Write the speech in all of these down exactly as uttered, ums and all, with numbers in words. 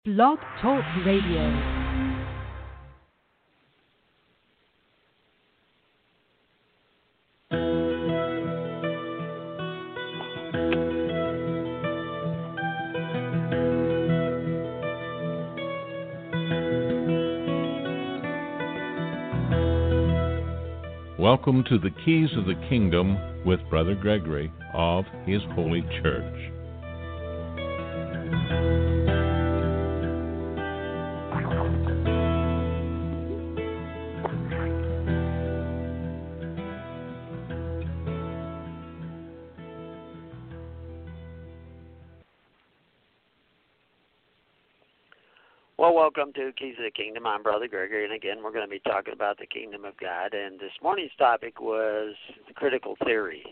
Blog Talk Radio. Welcome to the Keys of the Kingdom with Brother Gregory of His Holy Church. Well, welcome to Keys of the Kingdom. I'm Brother Gregory, and again, we're going to be talking about the Kingdom of God. And this morning's topic was critical theory.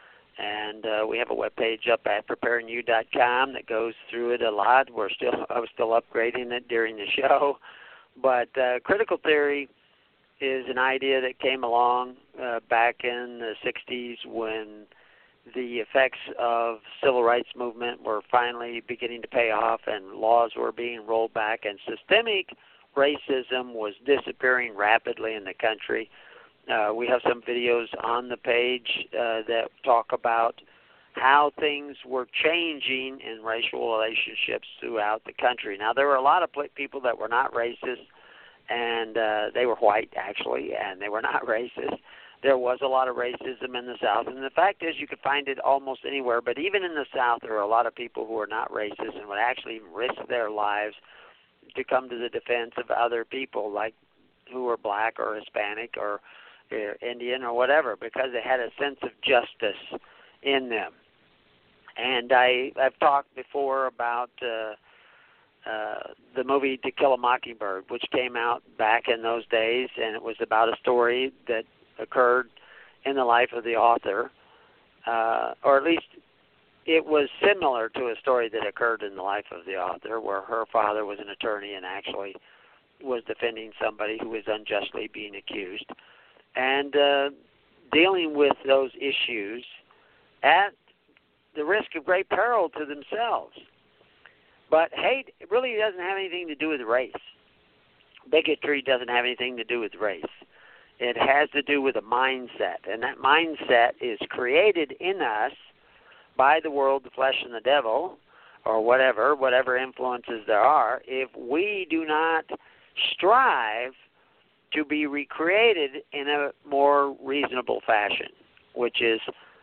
And uh, we have a webpage up at preparing you dot com that goes through it a lot. We're still I was still upgrading it during the show. But uh, critical theory is an idea that came along uh, back in the sixties when the effects of civil rights movement were finally beginning to pay off and laws were being rolled back and systemic racism was disappearing rapidly in the country. Uh, we have some videos on the page uh, that talk about how things were changing in racial relationships throughout the country. Now, there were a lot of people that were not racist, and uh, they were white, actually, and they were not racist. There was a lot of racism in the South, and the fact is you could find it almost anywhere, but even in the South there are a lot of people who are not racist and would actually risk their lives to come to the defense of other people, like who are black or Hispanic or uh, Indian or whatever, because they had a sense of justice in them. And I, I've talked before about uh, uh, the movie To Kill a Mockingbird, which came out back in those days, and it was about a story that occurred in the life of the author, uh, or at least it was similar to a story that occurred in the life of the author, where her father was an attorney and actually was defending somebody who was unjustly being accused, and uh, dealing with those issues at the risk of great peril to themselves. But hate really doesn't have anything to do with race. Bigotry doesn't have anything to do with race. It has to do with a mindset, and that mindset is created in us by the world, the flesh, and the devil, or whatever, whatever influences there are, if we do not strive to be recreated in a more reasonable fashion, which is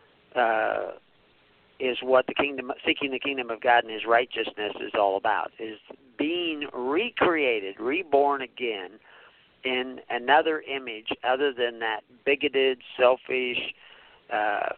uh, is what the kingdom, seeking the kingdom of God and His righteousness is all about, is being recreated, reborn again, in another image other than that bigoted, selfish uh,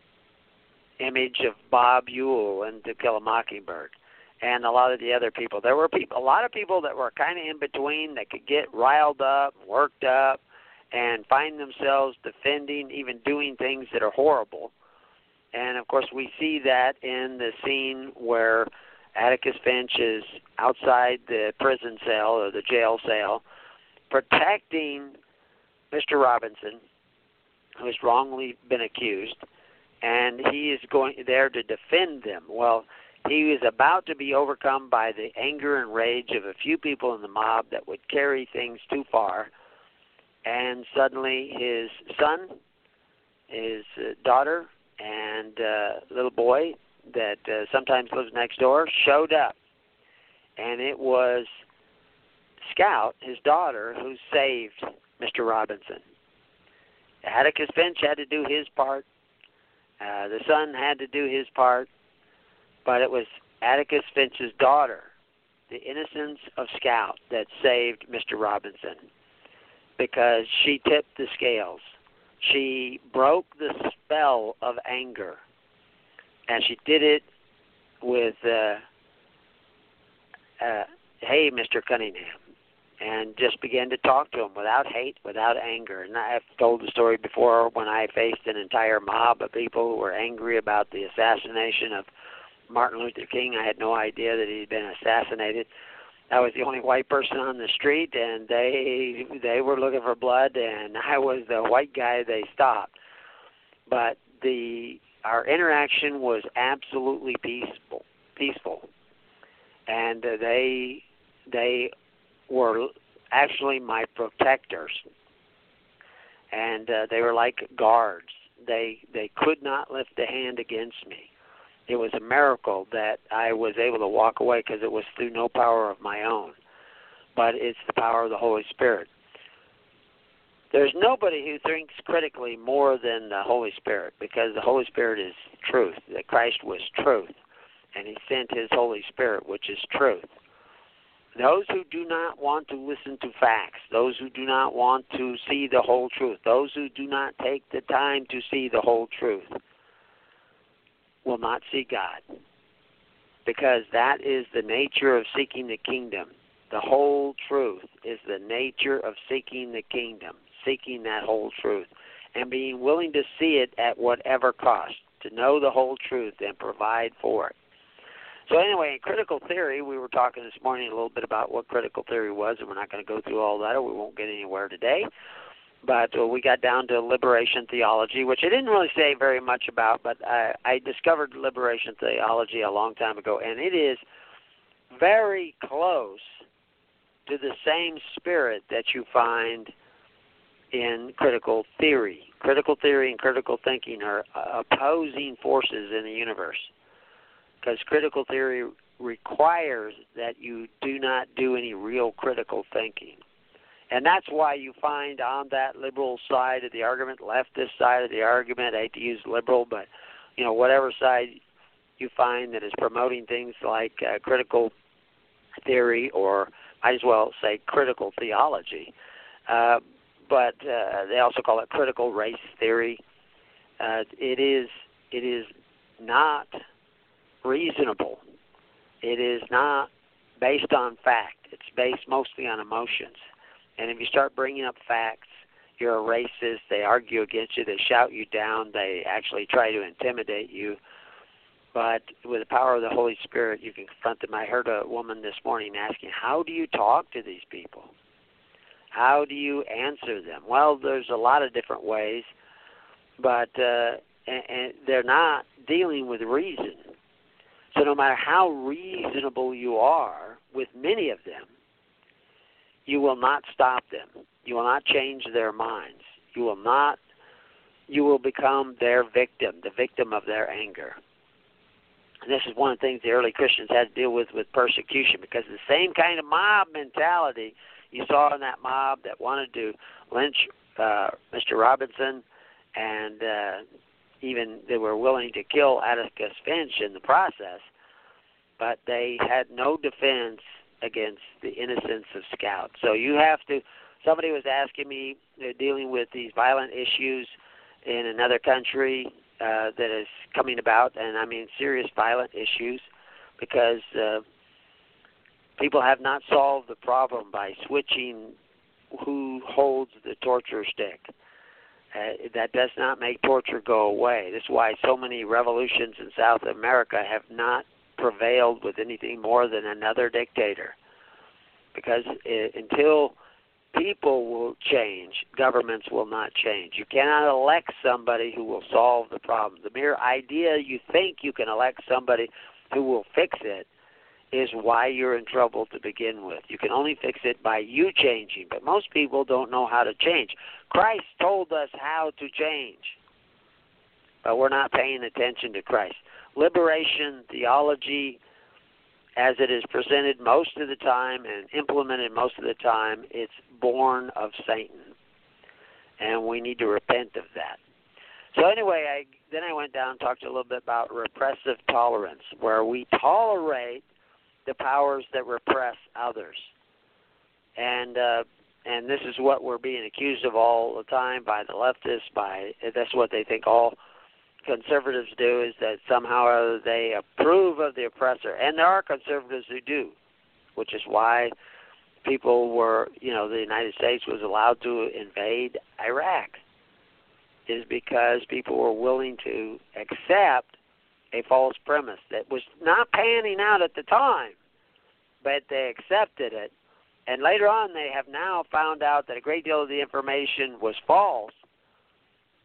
image of Bob Ewell in To Kill a Mockingbird and a lot of the other people. There were people, a lot of people that were kind of in between that could get riled up, worked up, and find themselves defending, even doing things that are horrible. And, of course, we see that in the scene where Atticus Finch is outside the prison cell or the jail cell protecting Mister Robinson, who has wrongly been accused, and he is going there to defend them. Well, he is about to be overcome by the anger and rage of a few people in the mob that would carry things too far, and suddenly his son, his uh, daughter, and uh, little boy that uh, sometimes lives next door showed up, and it was Scout, his daughter, who saved Mister Robinson. Atticus Finch had to do his part. Uh, the son had to do his part. But it was Atticus Finch's daughter, the innocence of Scout, that saved Mister Robinson because she tipped the scales. She broke the spell of anger, and she did it with, uh, uh, hey, Mister Cunningham, and just began to talk to him without hate, without anger. And I've told the story before when I faced an entire mob of people who were angry about the assassination of Martin Luther King. I had no idea that he'd been assassinated. I was the only white person on the street, and they they were looking for blood, and I was the white guy they stopped. But the our interaction was absolutely peaceful, peaceful, and uh, they they were actually my protectors, and uh, they were like guards. They they could not lift a hand against me. It was a miracle that I was able to walk away because it was through no power of my own, but it's the power of the Holy Spirit. There's nobody who thinks critically more than the Holy Spirit, because the Holy Spirit is truth, that Christ was truth, and he sent his Holy Spirit, which is truth. Those who do not want to listen to facts, those who do not want to see the whole truth, those who do not take the time to see the whole truth will not see God, because that is the nature of seeking the kingdom. The whole truth is the nature of seeking the kingdom, seeking that whole truth, and being willing to see it at whatever cost, to know the whole truth and provide for it. So anyway, in critical theory, we were talking this morning a little bit about what critical theory was, and we're not going to go through all that, or we won't get anywhere today. But uh, we got down to liberation theology, which I didn't really say very much about, but I, I discovered liberation theology a long time ago, and it is very close to the same spirit that you find in critical theory. Critical theory and critical thinking are uh, opposing forces in the universe, because critical theory requires that you do not do any real critical thinking. And that's why you find on that liberal side of the argument, leftist side of the argument, I hate to use liberal, but, you know, whatever side you find that is promoting things like uh, critical theory, or might as well say critical theology, uh, but uh, they also call it critical race theory. Uh, it is it is not reasonable. It is not based on fact. It's based mostly on emotions. And if you start bringing up facts, you're a racist, they argue against you, they shout you down, they actually try to intimidate you. But with the power of the Holy Spirit, you can confront them. I heard a woman this morning asking, how do you talk to these people? How do you answer them? Well, there's a lot of different ways, but uh, and, and they're not dealing with reason. So no matter how reasonable you are with many of them, you will not stop them. You will not change their minds. You will not, you will become their victim, the victim of their anger. And this is one of the things the early Christians had to deal with with persecution, because the same kind of mob mentality you saw in that mob that wanted to lynch uh, Mister Robinson, and uh, even they were willing to kill Atticus Finch in the process, but they had no defense against the innocence of scouts. So you have to, somebody was asking me, they're dealing with these violent issues in another country uh, that is coming about, and I mean serious violent issues, because uh, people have not solved the problem by switching who holds the torture stick. Uh, that does not make torture go away. This is why so many revolutions in South America have not prevailed with anything more than another dictator, because it, until people will change, governments will not change. You cannot elect somebody who will solve the problem. The mere idea you think you can elect somebody who will fix it is why you're in trouble to begin with. You can only fix it by you changing, but most people don't know how to change. Christ told us how to change, but we're not paying attention to Christ. Liberation theology, as it is presented most of the time and implemented most of the time, it's born of Satan, and we need to repent of that. So anyway, I, then I went down and talked a little bit about repressive tolerance, where we tolerate the powers that repress others. And uh, and this is what we're being accused of all the time by the leftists. By that's what they think all conservatives do, is that somehow or other they approve of the oppressor. And there are conservatives who do, which is why people were, you know, the United States was allowed to invade Iraq, is because people were willing to accept a false premise that was not panning out at the time, but they accepted it. And later on, they have now found out that a great deal of the information was false,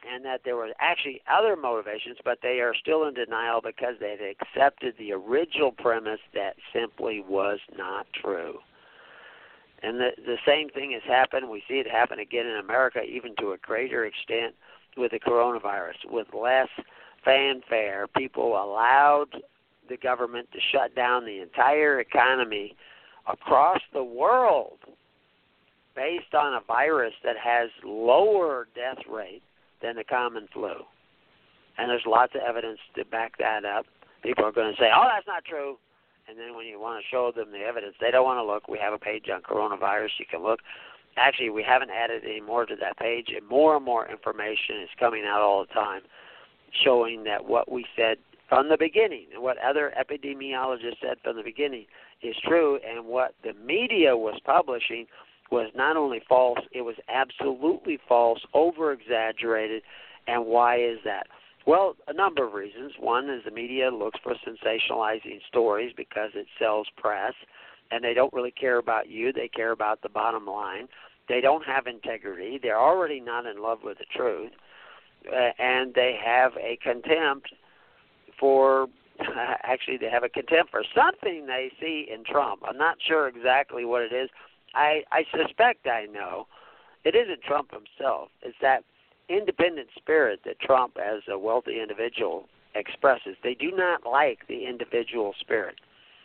and that there were actually other motivations, but they are still in denial because they've accepted the original premise that simply was not true. And the, the same thing has happened. We see it happen again in America, even to a greater extent with the coronavirus. With less fanfare, people allowed the government to shut down the entire economy across the world based on a virus that has lower death rate than the common flu. And there's lots of evidence to back that up. People are going to say, oh, that's not true. And then when you want to show them the evidence, they don't want to look. We have a page on coronavirus. You can look. Actually, we haven't added any more to that page, and more and more information is coming out all the time showing that what we said from the beginning and what other epidemiologists said from the beginning is true, and what the media was publishing was not only false, it was absolutely false, over-exaggerated. And why is that? Well, a number of reasons. One is the media looks for sensationalizing stories because it sells press, and they don't really care about you. They care about the bottom line. They don't have integrity. They're already not in love with the truth, uh, and they have a contempt for actually they have a contempt for something they see in Trump. I'm not sure exactly what it is. I, I suspect I know. It isn't Trump himself. It's that independent spirit that Trump, as a wealthy individual, expresses. They do not like the individual spirit.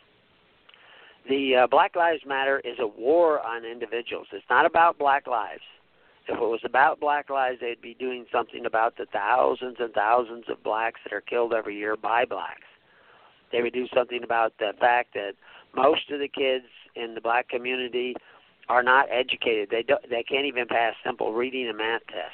The uh, Black Lives Matter is a war on individuals. It's not about black lives. If it was about black lives, they'd be doing something about the thousands and thousands of blacks that are killed every year by blacks. They would do something about the fact that most of the kids in the black community are not educated. They don't, they can't even pass simple reading and math tests.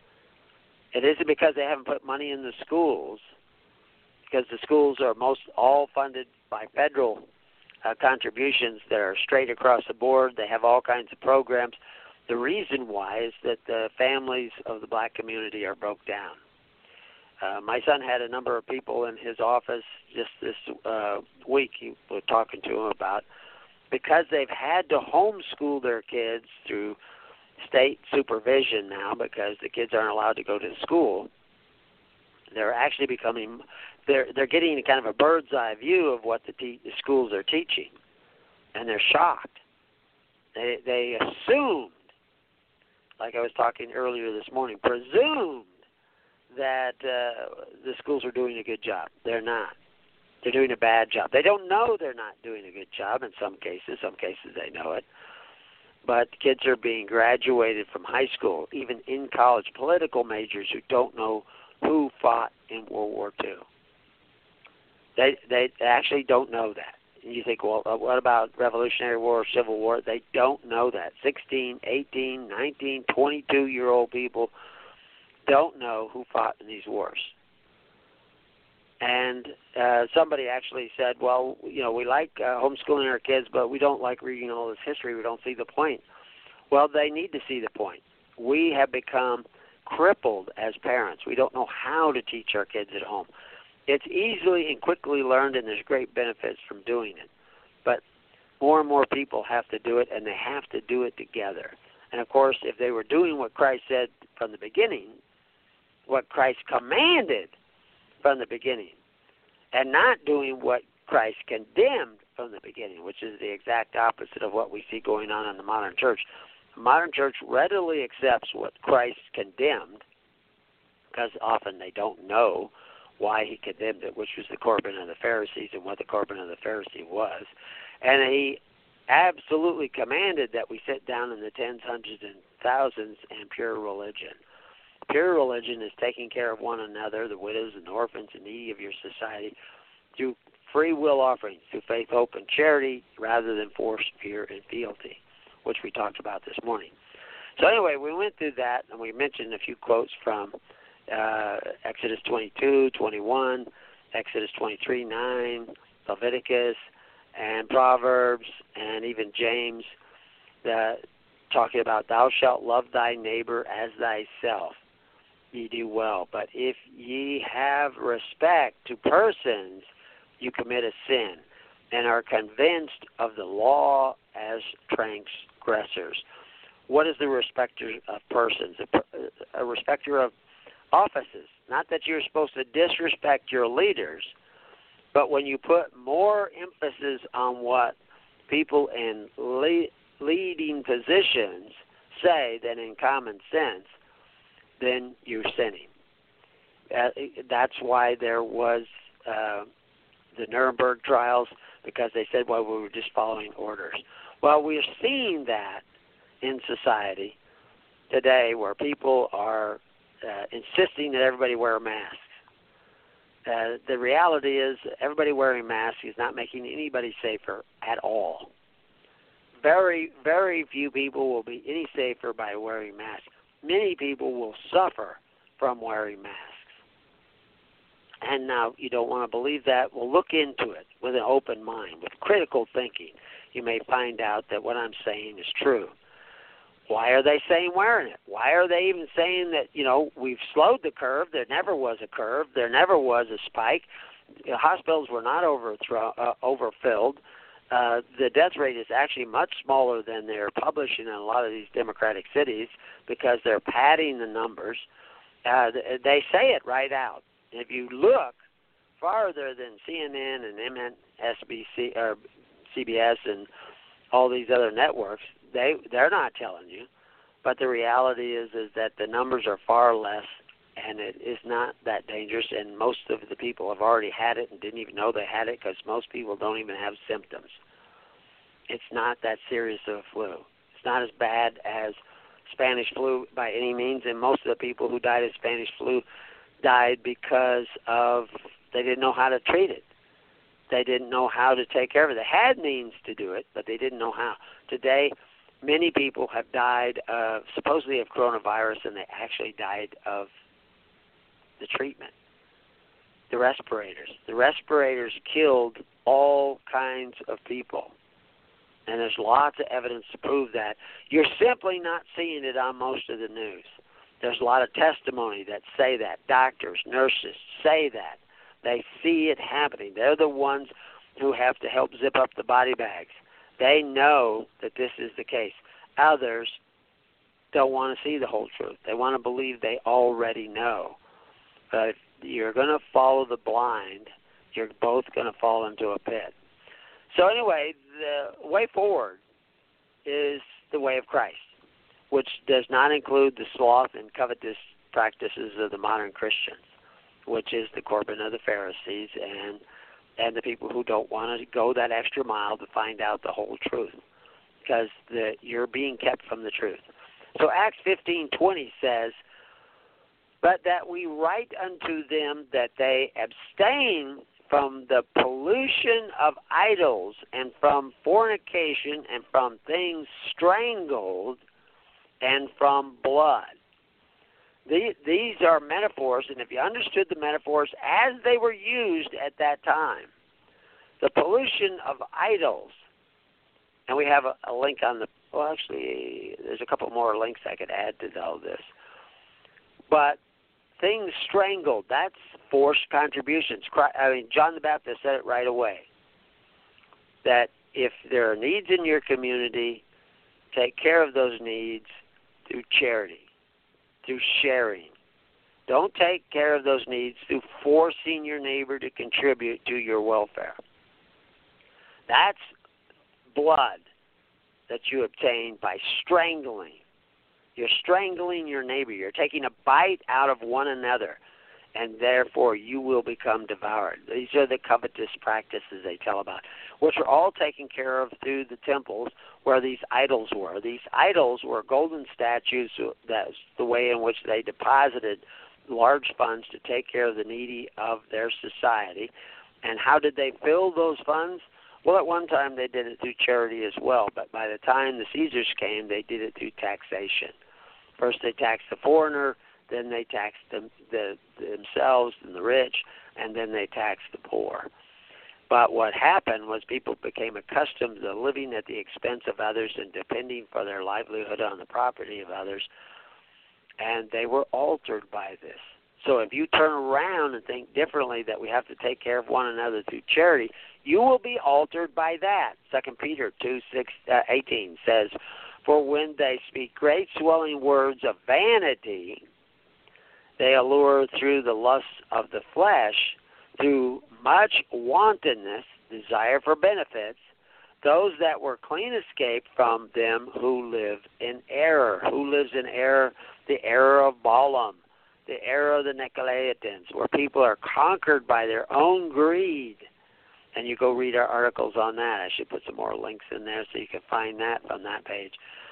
It isn't because they haven't put money in the schools, because the schools are most all funded by federal uh, contributions that are straight across the board. They have all kinds of programs. The reason why is that the families of the black community are broke down. Uh, my son had a number of people in his office just this uh, week he was talking to him about, because they've had to homeschool their kids through state supervision now because the kids aren't allowed to go to school. They're actually becoming, they're they're getting kind of a bird's eye view of what the, te- the schools are teaching, and they're shocked. They they assumed, like I was talking earlier this morning, presumed that uh, the schools are doing a good job. They're not. They're doing a bad job. They don't know they're not doing a good job in some cases. Some cases they know it. But kids are being graduated from high school, even in college, political majors who don't know who fought in World War Two. They they actually don't know that. And you think, well, what about Revolutionary War, Civil War? They don't know that. sixteen, eighteen, nineteen, twenty-two-year-old people don't know who fought in these wars. And uh, somebody actually said, well, you know, we like uh, homeschooling our kids, but we don't like reading all this history. We don't see the point. Well, they need to see the point. We have become crippled as parents. We don't know how to teach our kids at home. It's easily and quickly learned, and there's great benefits from doing it. But more and more people have to do it, and they have to do it together. And, of course, if they were doing what Christ said from the beginning, what Christ commanded from the beginning, and not doing what Christ condemned from the beginning, which is the exact opposite of what we see going on in the modern church. The modern church readily accepts what Christ condemned, because often they don't know why he condemned it, which was the Corban of the Pharisees and what the Corban of the Pharisee was. And he absolutely commanded that we sit down in the tens, hundreds, and thousands in pure religion. Pure religion is taking care of one another, the widows and orphans and needy of your society, through free will offerings, through faith, hope, and charity, rather than force, fear, and fealty, which we talked about this morning. So anyway, we went through that, and we mentioned a few quotes from uh, Exodus twenty-two, twenty-one, Exodus twenty-three, nine, Leviticus, and Proverbs, and even James, that talking about thou shalt love thy neighbor as thyself. Ye do well. But if ye have respect to persons, you commit a sin, and are convinced of the law as transgressors. What is the respecter of persons? A, a respecter of offices. Not that you're supposed to disrespect your leaders, but when you put more emphasis on what people in le- leading positions say than in common sense, then you're sinning. Uh, that's why there was uh, the Nuremberg trials, because they said, well, we were just following orders. Well, we're seeing that in society today, where people are uh, insisting that everybody wear masks. Uh, the reality is everybody wearing masks is not making anybody safer at all. Very, very few people will be any safer by wearing masks. Many people will suffer from wearing masks. And now you don't want to believe that. Well, look into it with an open mind, with critical thinking. You may find out that what I'm saying is true. Why are they saying wearing it? Why are they even saying that, you know, we've slowed the curve? There never was a curve. There never was a spike. The hospitals were not overthrow, uh, overfilled. Uh, the death rate is actually much smaller than they're publishing in a lot of these democratic cities because they're padding the numbers. Uh, they say it right out. If you look farther than C N N and M S N B C or C B S and all these other networks, they they're not telling you. But the reality is is that the numbers are far less, and it is not that dangerous. And most of the people have already had it and didn't even know they had it, because most people don't even have symptoms. It's not that serious of a flu. It's not as bad as Spanish flu by any means, and most of the people who died of Spanish flu died because of they didn't know how to treat it. They didn't know how to take care of it. They had means to do it, but they didn't know how. Today, many people have died uh, supposedly of coronavirus, and they actually died of the treatment, the respirators. The respirators killed all kinds of people, and there's lots of evidence to prove that. You're simply not seeing it on most of the news. There's a lot of testimony that say that. Doctors, nurses say that. They see it happening. They're the ones who have to help zip up the body bags. They know that this is the case. Others don't want to see the whole truth. They want to believe they already know. But if you're going to follow the blind, you're both going to fall into a pit. So anyway, the way forward is the way of Christ, which does not include the sloth and covetous practices of the modern Christians, which is the Corbin of the Pharisees and and the people who don't want to go that extra mile to find out the whole truth, because the, you're being kept from the truth. So Acts fifteen twenty says, but that we write unto them that they abstain from the pollution of idols and from fornication and from things strangled and from blood. These are metaphors, and if you understood the metaphors as they were used at that time, the pollution of idols, and we have a, a link on the, well, actually, there's a couple more links I could add to all this, but things strangled, that's forced contributions. I mean, John the Baptist said it right away, that if there are needs in your community, take care of those needs through charity, through sharing. Don't take care of those needs through forcing your neighbor to contribute to your welfare. That's blood that you obtain by strangling. You're strangling your neighbor. You're taking a bite out of one another, and therefore you will become devoured. These are the covetous practices they tell about, which are all taken care of through the temples where these idols were. These idols were golden statues. That's the way in which they deposited large funds to take care of the needy of their society. And how did they fill those funds? Well, at one time they did it through charity as well, but by the time the Caesars came, they did it through taxation. First they taxed the foreigner, then they taxed them, the, themselves and the rich, and then they taxed the poor. But what happened was people became accustomed to living at the expense of others and depending for their livelihood on the property of others, and they were altered by this. So if you turn around and think differently that we have to take care of one another through charity, you will be altered by that. Second Peter two six eighteen says, for when they speak great swelling words of vanity They allure through the lusts of the flesh, through much wantonness, desire for benefits, those that were clean escaped from them who live in error. Who lives in error? The error of Balaam, the error of the Nicolaitans, where people are conquered by their own greed. And you go read our articles on that. I should put some more links in there so you can find that on that page.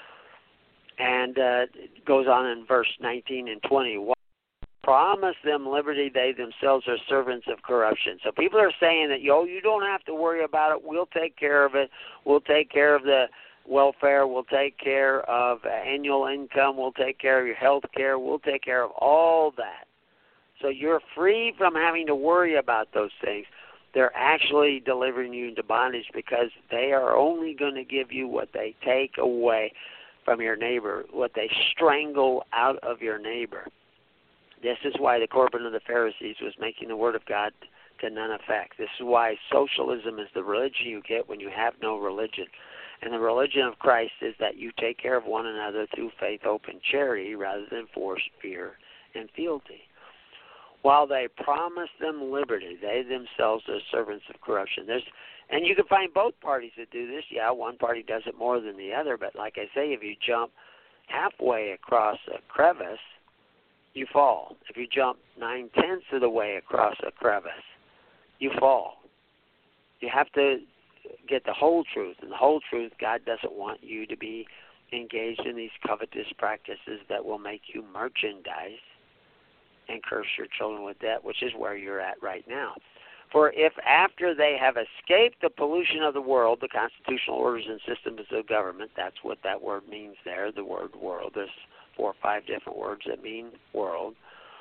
And uh, it goes on in verse nineteen and twenty. Promise them liberty, they themselves are servants of corruption. So people are saying that, yo, you don't have to worry about it. We'll take care of it. We'll take care of the welfare. We'll take care of annual income. We'll take care of your health care. We'll take care of all that. So you're free from having to worry about those things. They're actually delivering you into bondage because they are only going to give you what they take away from your neighbor, what they strangle out of your neighbor. This is why the Corban of the Pharisees was making the Word of God to none effect. This is why socialism is the religion you get when you have no religion. And the religion of Christ is that you take care of one another through faith, hope, and charity rather than force, fear, and fealty. While they promise them liberty, they themselves are servants of corruption. There's, and you can find both parties that do this. Yeah, one party does it more than the other, but like I say, if you jump halfway across a crevice, you fall. If you jump nine-tenths of the way across a crevice, you fall. You have to get the whole truth. And the whole truth, God doesn't want you to be engaged in these covetous practices that will make you merchandise and curse your children with debt, which is where you're at right now. For if after they have escaped the pollution of the world, the constitutional orders and systems of government, that's what that word means there, the word world, there's four or five different words that mean world,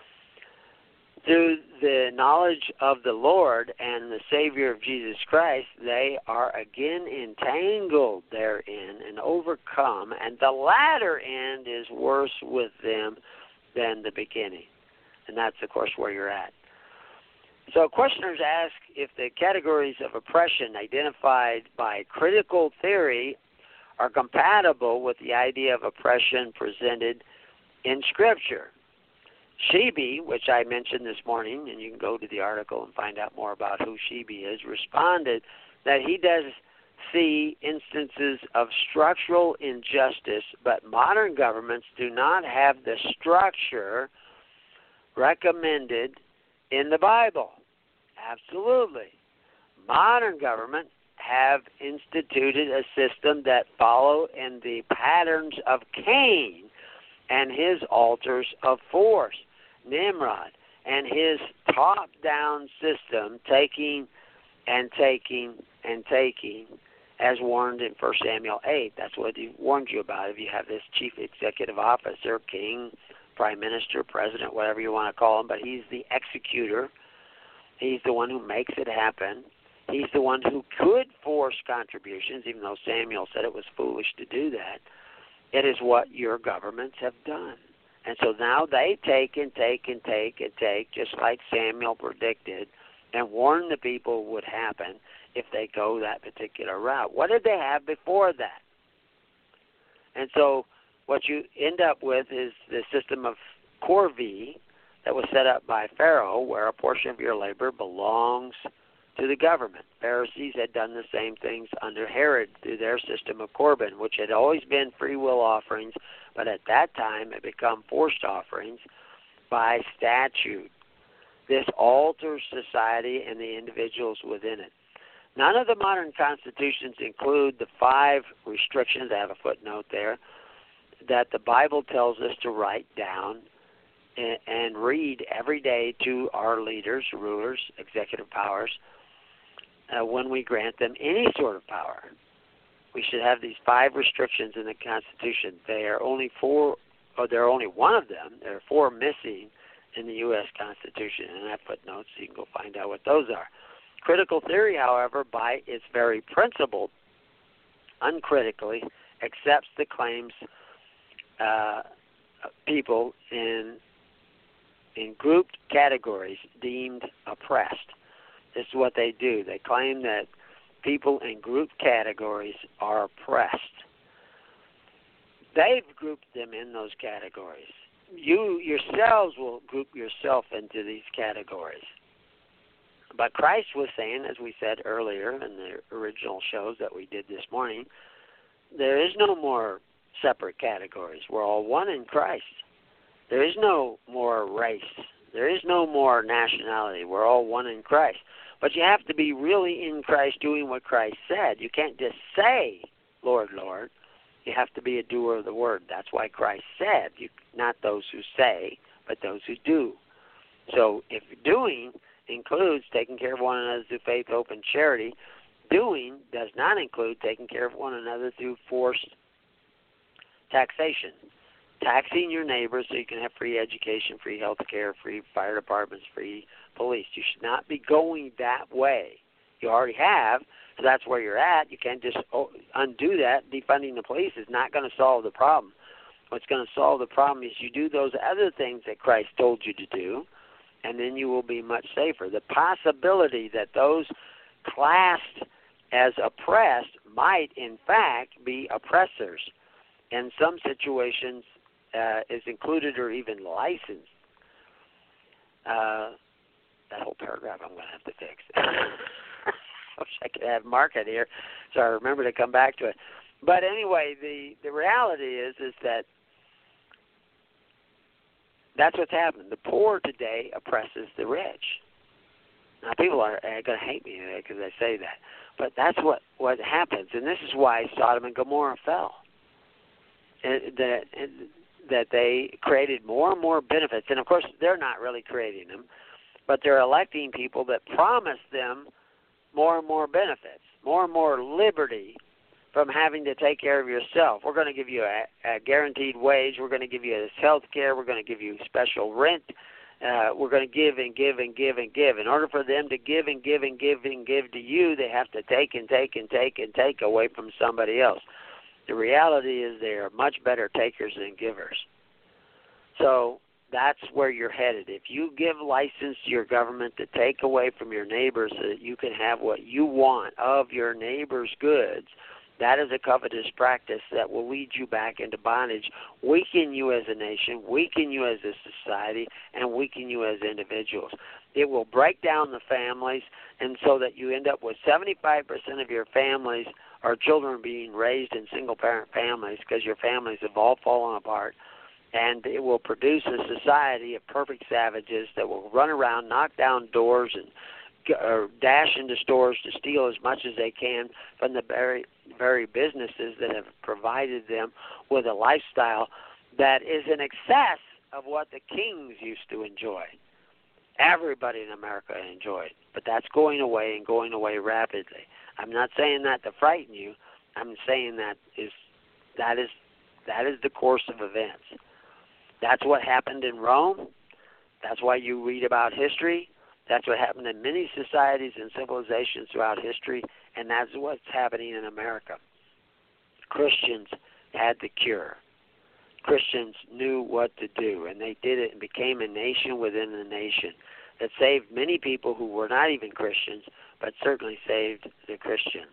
through the knowledge of the Lord and the Savior of Jesus Christ, they are again entangled therein and overcome, and the latter end is worse with them than the beginning. And that's, of course, where you're at. So questioners ask if the categories of oppression identified by critical theory are compatible with the idea of oppression presented in Scripture. Shebe, which I mentioned this morning, and you can go to the article and find out more about who Shebe is, responded that he does see instances of structural injustice, but modern governments do not have the structure recommended in the Bible. Absolutely. Modern government have instituted a system that follow in the patterns of Cain and his altars of force, Nimrod, and his top-down system taking and taking and taking, as warned in First Samuel eight. That's what he warned you about. If you have this chief executive officer, king, prime minister, president, whatever you want to call him, but he's the executor. He's the one who makes it happen. He's the one who could force contributions, even though Samuel said it was foolish to do that. It is what your governments have done. And so now they take and take and take and take, just like Samuel predicted, and warned the people would happen if they go that particular route. What did they have before that? And so what you end up with is the system of corvée that was set up by Pharaoh, where a portion of your labor belongs to the government. Pharisees had done the same things under Herod through their system of Corban, which had always been free will offerings, but at that time it became forced offerings by statute. This alters society and the individuals within it. None of the modern constitutions include the five restrictions, I have a footnote there, that the Bible tells us to write down and, and read every day to our leaders, rulers, executive powers, uh, when we grant them any sort of power. We should have these five restrictions in the Constitution. They are only four, or they're only one of them. There are four missing in the U S Constitution, and I have footnotes so you can go find out what those are. Critical theory, however, by its very principle, uncritically accepts the claims uh, people in in grouped categories deemed oppressed. This is what they do. They claim that people in grouped categories are oppressed. They've grouped them in those categories. you yourselves will group yourself into these categories. But Christ was saying, as we said earlier in the original shows that we did this morning, there is no more separate categories. We're all one in Christ. There is no more race. There is no more nationality. We're all one in Christ. But you have to be really in Christ doing what Christ said. You can't just say, Lord, Lord. You have to be a doer of the word. That's why Christ said, you, not those who say, but those who do. So if doing includes taking care of one another through faith, hope, and charity, doing does not include taking care of one another through forced taxation. Taxing your neighbors so you can have free education, free health care, free fire departments, free police. You should not be going that way. You already have, so that's where you're at. You can't just undo that. Defunding the police is not going to solve the problem. What's going to solve the problem is you do those other things that Christ told you to do, and then you will be much safer. The possibility that those classed as oppressed might, in fact, be oppressors. In some situations, uh, is included or even licensed. Uh, that whole paragraph I'm going to have to fix. I wish I could have Mark in here so I remember to come back to it. But anyway, the, the reality is is that that's what's happened. The poor today oppresses the rich. Now, people are, are going to hate me because I say that. But that's what, what happens. And this is why Sodom and Gomorrah fell. And that, and that they created more and more benefits. And, of course, they're not really creating them, but they're electing people that promise them more and more benefits, more and more liberty from having to take care of yourself. We're going to give you a, a guaranteed wage. We're going to give you this health care. We're going to give you special rent. Uh, we're going to give and give and give and give. In order for them to give and give and give and give to you, they have to take and take and take and take away from somebody else. The reality is they are much better takers than givers. So that's where you're headed. If you give license to your government to take away from your neighbors so that you can have what you want of your neighbor's goods, that is a covetous practice that will lead you back into bondage, weaken you as a nation, weaken you as a society, and weaken you as individuals. It will break down the families, and so that you end up with seventy-five percent of your families or children being raised in single-parent families because your families have all fallen apart. And it will produce a society of perfect savages that will run around, knock down doors, and or dash into stores to steal as much as they can from the very, very businesses that have provided them with a lifestyle that is in excess of what the kings used to enjoy. Everybody in America enjoyed, but that's going away and going away rapidly. I'm not saying that to frighten you. I'm saying that is that is that is the course of events. That's what happened in Rome. That's why you read about history. That's what happened in many societies and civilizations throughout history, and that's what's happening in America. Christians had the cure. Christians knew what to do, and they did it and became a nation within a nation that saved many people who were not even Christians, but certainly saved the Christians.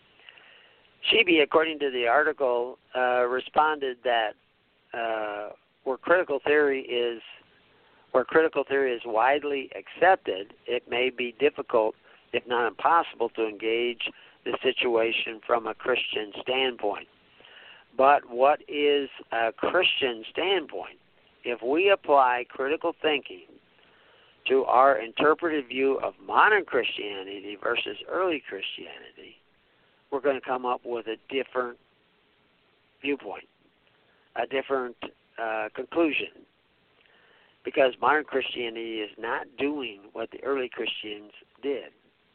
Sheeby, according to the article, uh, responded that uh, where critical theory is where critical theory is widely accepted, it may be difficult, if not impossible, to engage the situation from a Christian standpoint. But what is a Christian standpoint? If we apply critical thinking to our interpretive view of modern Christianity versus early Christianity, we're going to come up with a different viewpoint, a different uh, conclusion. Because modern Christianity is not doing what the early Christians did.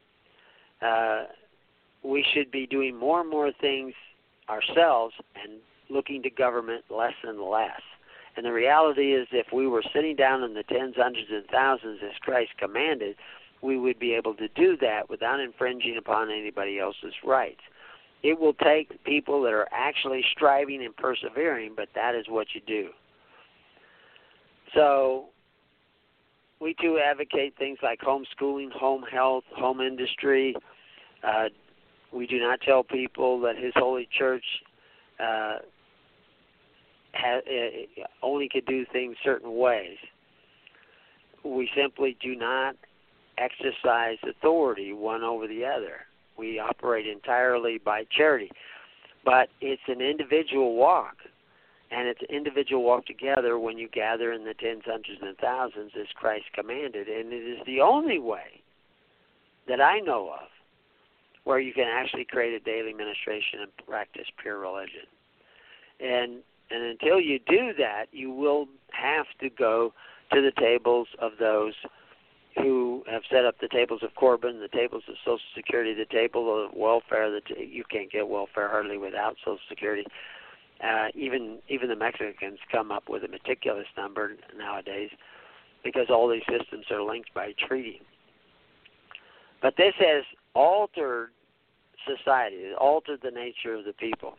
Uh, we should be doing more and more things ourselves and looking to government less and less. And the reality is if we were sitting down in the tens, hundreds, and thousands as Christ commanded, we would be able to do that without infringing upon anybody else's rights. It will take people that are actually striving and persevering, but that is what you do. So we too advocate things like homeschooling, home health, home industry. Uh, we do not tell people that His Holy Church uh, ha- only could do things certain ways. We simply do not exercise authority one over the other. We operate entirely by charity. But it's an individual walk, and it's an individual walk together when you gather in the tens, hundreds, and thousands as Christ commanded. And it is the only way that I know of where you can actually create a daily ministration and practice pure religion. And and until you do that, you will have to go to the tables of those who have set up the tables of Corbin, the tables of Social Security, the table of welfare. The t- you can't get welfare hardly without Social Security. Uh, even even the Mexicans come up with a meticulous number nowadays because all these systems are linked by treaty. But this has altered society. It altered the nature of the people.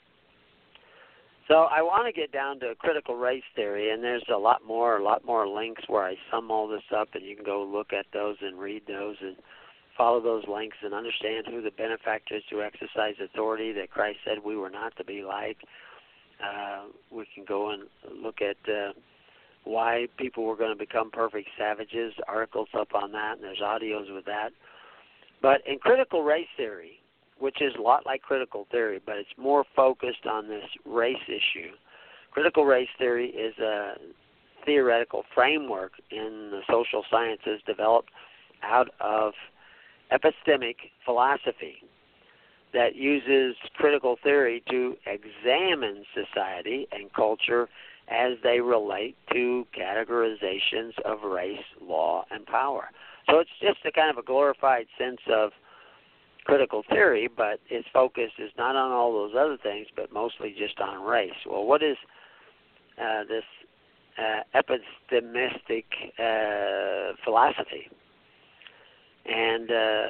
So I want to get down to critical race theory, and there's a lot more, a lot more links where I sum all this up, and you can go look at those and read those and follow those links and understand who the benefactors who exercise authority that Christ said we were not to be like. Uh, we can go and look at uh, why people were going to become perfect savages, articles up on that, and there's audios with that. But in critical race theory, which is a lot like critical theory, but it's more focused on this race issue. Critical race theory is a theoretical framework in the social sciences developed out of epistemic philosophy that uses critical theory to examine society and culture as they relate to categorizations of race, law, and power. So it's just a kind of a glorified sense of critical theory, but its focus is not on all those other things, but mostly just on race. Well, what is uh, this uh, epistemistic uh, philosophy? And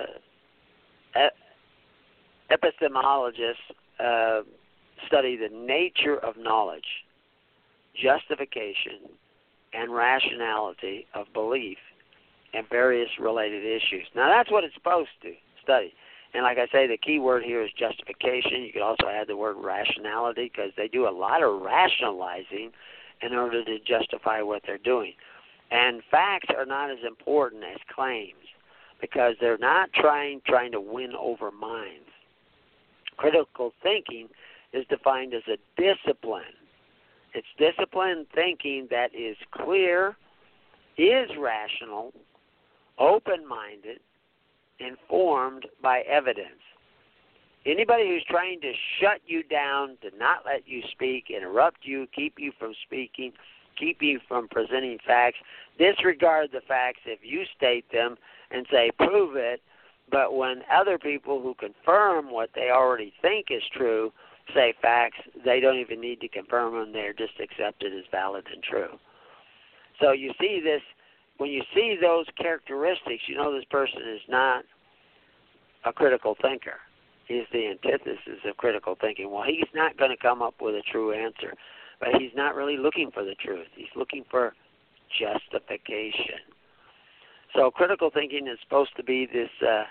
uh, e- epistemologists uh, study the nature of knowledge, justification, and rationality of belief and various related issues. Now, that's what it's supposed to study. And like I say, the key word here is justification. You could also add the word rationality because they do a lot of rationalizing in order to justify what they're doing. And facts are not as important as claims because they're not trying trying to win over minds. Critical thinking is defined as a discipline. It's disciplined thinking that is clear, is rational, open-minded, informed by evidence. Anybody who's trying to shut you down, to not let you speak, interrupt you, keep you from speaking, keep you from presenting facts, disregard the facts if you state them and say, prove it, but when other people who confirm what they already think is true say facts, they don't even need to confirm them, they're just accepted as valid and true. So you see this, when you see those characteristics, you know this person is not a critical thinker. He's the antithesis of critical thinking. Well, he's not going to come up with a true answer, but he's not really looking for the truth. He's looking for justification. So critical thinking is supposed to be this, uh,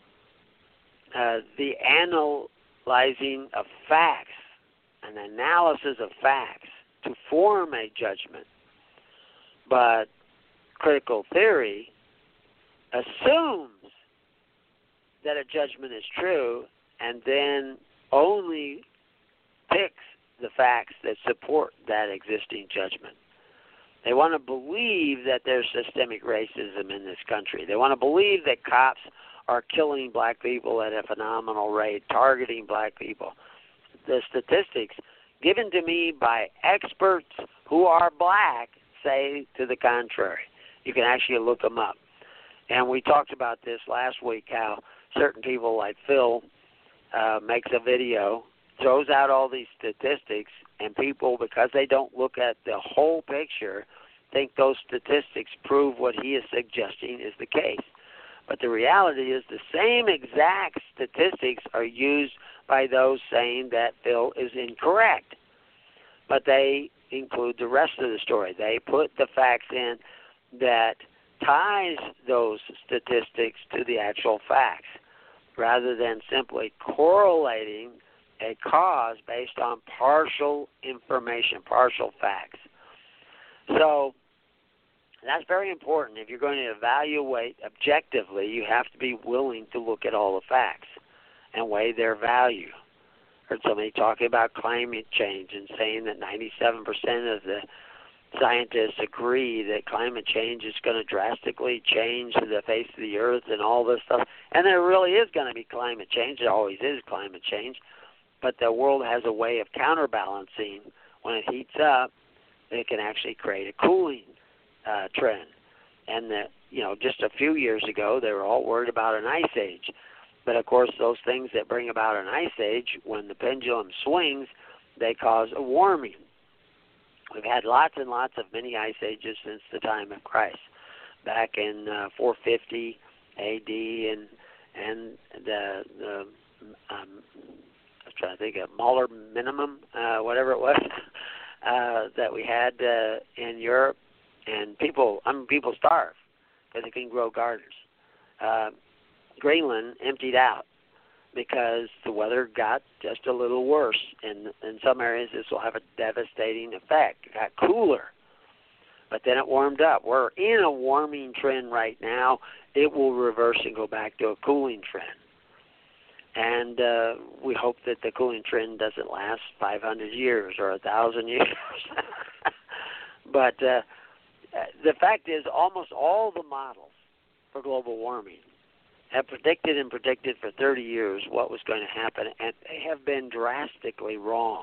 uh, the analyzing of facts, an analysis of facts to form a judgment. But critical theory assumes that a judgment is true and then only picks the facts that support that existing judgment. They want to believe that there's systemic racism in this country. They want to believe that cops are killing black people at a phenomenal rate, targeting black people. The statistics given to me by experts who are black say to the contrary. You can actually look them up. And we talked about this last week, how certain people like Phil uh, makes a video, throws out all these statistics, and people, because they don't look at the whole picture, think those statistics prove what he is suggesting is the case. But the reality is the same exact statistics are used by those saying that Phil is incorrect. But they include the rest of the story. They put the facts in that ties those statistics to the actual facts, rather than simply correlating a cause based on partial information, partial facts. So that's very important. If you're going to evaluate objectively, you have to be willing to look at all the facts and weigh their value. I heard somebody talking about climate change and saying that ninety-seven percent of the scientists agree that climate change is going to drastically change the face of the earth and all this stuff. And there really is going to be climate change. There always is climate change. But the world has a way of counterbalancing. When it heats up, it can actually create a cooling uh, trend. And, the, you know, just a few years ago, they were all worried about an ice age. But, of course, those things that bring about an ice age, when the pendulum swings, they cause a warming. We've had lots and lots of mini ice ages since the time of Christ, back in uh, four fifty A D, and and the the um, I was trying to think of Mahler minimum, uh, whatever it was, uh, that we had uh, in Europe, and people, I mean, people starve because they couldn't grow gardens. Uh, Greenland emptied out because the weather got just a little worse. In in some areas, this will have a devastating effect. It got cooler, but then it warmed up. We're in a warming trend right now. It will reverse and go back to a cooling trend. And uh, we hope that the cooling trend doesn't last five hundred years or one thousand years. But uh, the fact is, almost all the models for global warming have predicted and predicted for thirty years what was going to happen, and they have been drastically wrong.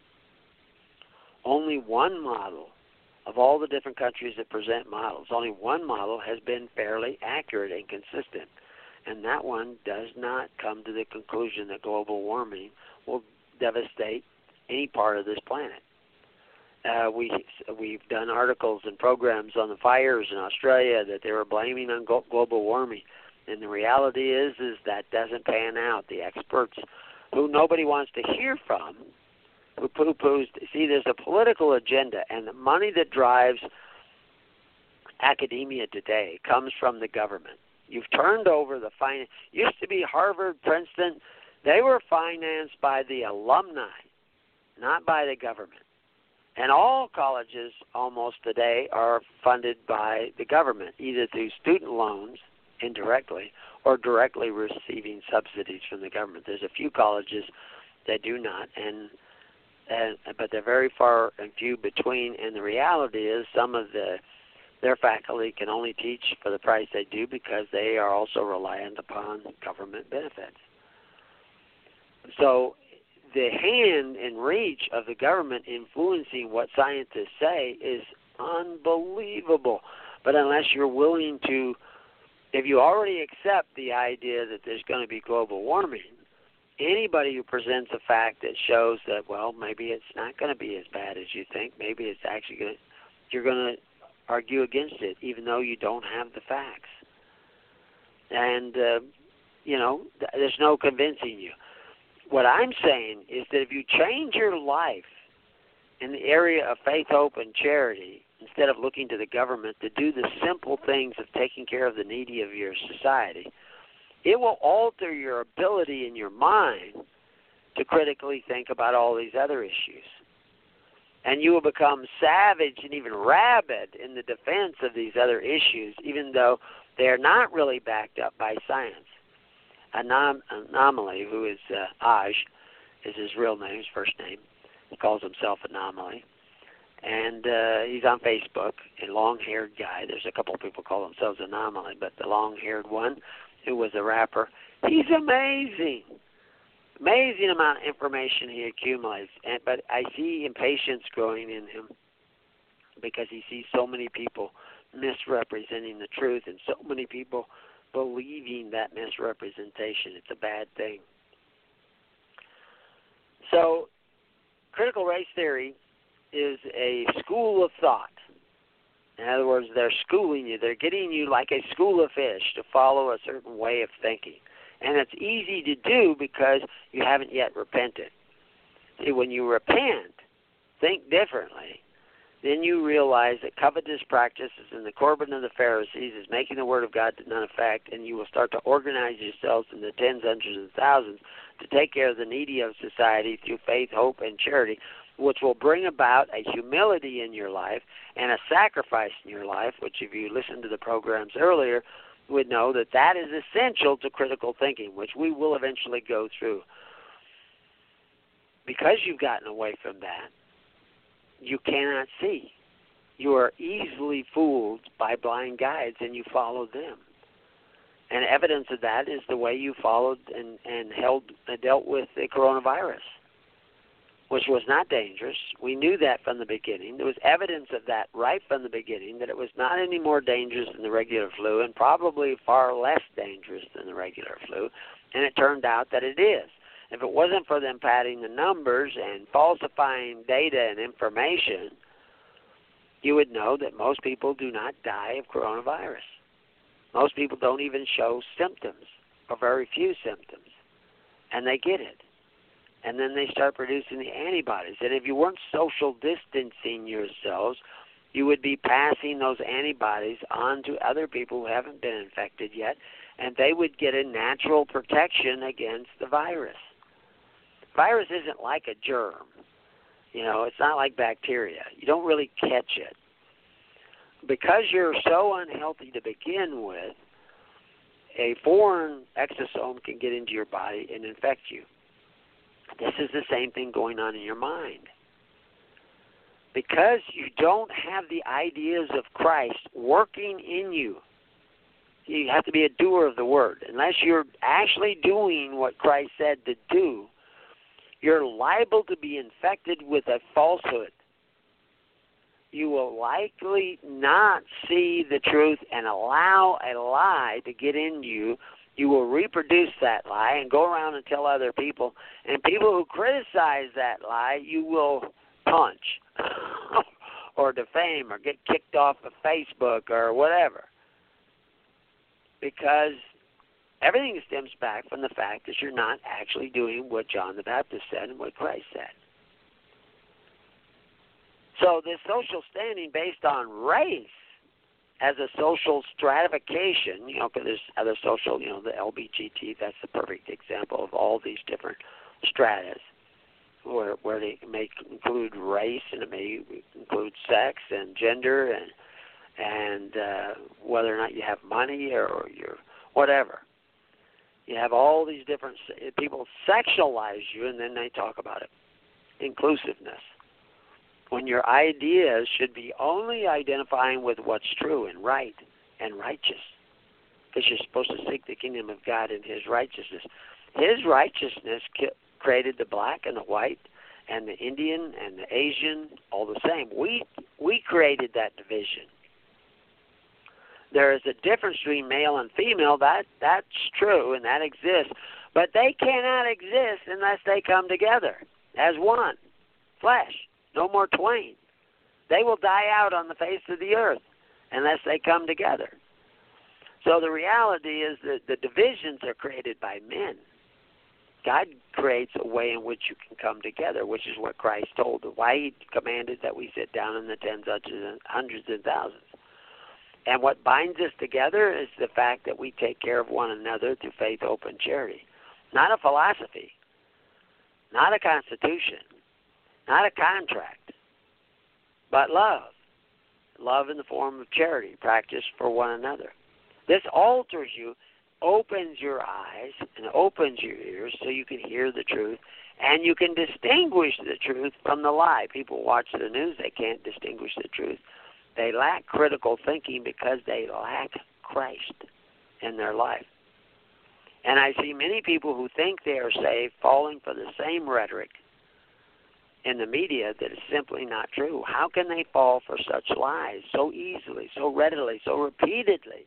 Only one model of all the different countries that present models, only one model has been fairly accurate and consistent, and that one does not come to the conclusion that global warming will devastate any part of this planet. Uh, we, we've done articles and programs on the fires in Australia that they were blaming on go- global warming. And the reality is, is that doesn't pan out. The experts who nobody wants to hear from, who poo-poos, see, there's a political agenda, and the money that drives academia today comes from the government. You've turned over the finance. Used to be Harvard, Princeton. They were financed by the alumni, not by the government. And all colleges almost today are funded by the government, either through student loans, indirectly, or directly receiving subsidies from the government. There's a few colleges that do not, and and but they're very far and few between. And the reality is, some of the their faculty can only teach for the price they do because they are also reliant upon government benefits. So the hand and reach of the government influencing what scientists say is unbelievable. But unless you're willing to, if you already accept the idea that there's going to be global warming, anybody who presents a fact that shows that, well, maybe it's not going to be as bad as you think, maybe it's actually going to, you're going to argue against it, even though you don't have the facts. And, uh, you know, th- there's no convincing you. What I'm saying is that if you change your life in the area of faith, hope, and charity, instead of looking to the government to do the simple things of taking care of the needy of your society, it will alter your ability in your mind to critically think about all these other issues. And you will become savage and even rabid in the defense of these other issues, even though they are not really backed up by science. Anom- Anomaly, who is uh, Aj, is his real name, his first name. He calls himself Anomaly. And uh, he's on Facebook, a long-haired guy. There's a couple of people call themselves Anomaly, but the long-haired one, who was a rapper, he's amazing. Amazing amount of information he accumulates. And, but I see impatience growing in him because he sees so many people misrepresenting the truth and so many people believing that misrepresentation. It's a bad thing. So critical race theory is a school of thought. In other words, they're schooling you. They're getting you like a school of fish to follow a certain way of thinking. And it's easy to do because you haven't yet repented. See, when you repent, think differently, then you realize that covetous practice is in the Corbin of the Pharisees, is making the word of God to none effect, and you will start to organize yourselves into tens, hundreds, and thousands to take care of the needy of society through faith, hope, and charity, which will bring about a humility in your life and a sacrifice in your life, which if you listened to the programs earlier, would know that that is essential to critical thinking, which we will eventually go through. Because you've gotten away from that, you cannot see. You are easily fooled by blind guides, and you follow them. And evidence of that is the way you followed and, and held and dealt with the coronavirus, which was not dangerous. We knew that from the beginning. There was evidence of that right from the beginning, that it was not any more dangerous than the regular flu and probably far less dangerous than the regular flu, and it turned out that it is. If it wasn't for them padding the numbers and falsifying data and information, you would know that most people do not die of coronavirus. Most people don't even show symptoms, or very few symptoms, and they get it. And then they start producing the antibodies. And if you weren't social distancing yourselves, you would be passing those antibodies on to other people who haven't been infected yet, and they would get a natural protection against the virus. Virus isn't like a germ. You know, it's not like bacteria. You don't really catch it. Because you're so unhealthy to begin with, a foreign exosome can get into your body and infect you. This is the same thing going on in your mind. Because you don't have the ideas of Christ working in you, you have to be a doer of the word. Unless you're actually doing what Christ said to do, you're liable to be infected with a falsehood. You will likely not see the truth and allow a lie to get in you. You will reproduce that lie and go around and tell other people. And people who criticize that lie, you will punch or defame or get kicked off of Facebook or whatever. Because everything stems back from the fact that you're not actually doing what John the Baptist said and what Christ said. So this social standing based on race as a social stratification, you know, because there's other social, you know, the L G B T, that's the perfect example of all these different stratas, where where they may include race and it may include sex and gender and and uh, whether or not you have money or you're whatever. You have all these different people sexualize you, and then they talk about it. Inclusiveness. When your ideas should be only identifying with what's true and right and righteous, because you're supposed to seek the kingdom of God and His righteousness. His righteousness created the black and the white and the Indian and the Asian all the same. We we created that division. There is a difference between male and female. That that's true and that exists, but they cannot exist unless they come together as one flesh. No more twain. They will die out on the face of the earth unless they come together. So the reality is that the divisions are created by men. God creates a way in which you can come together, which is what Christ told, why He commanded that we sit down in the tens, hundreds, and thousands. And what binds us together is the fact that we take care of one another through faith, hope, and charity. Not a philosophy, not a constitution, not a contract, but love. Love in the form of charity, practice for one another. This alters you, opens your eyes, and opens your ears so you can hear the truth, and you can distinguish the truth from the lie. People watch the news, they can't distinguish the truth. They lack critical thinking because they lack Christ in their life. And I see many people who think they are saved falling for the same rhetoric in the media that is simply not true. How can they fall for such lies so easily, so readily, so repeatedly?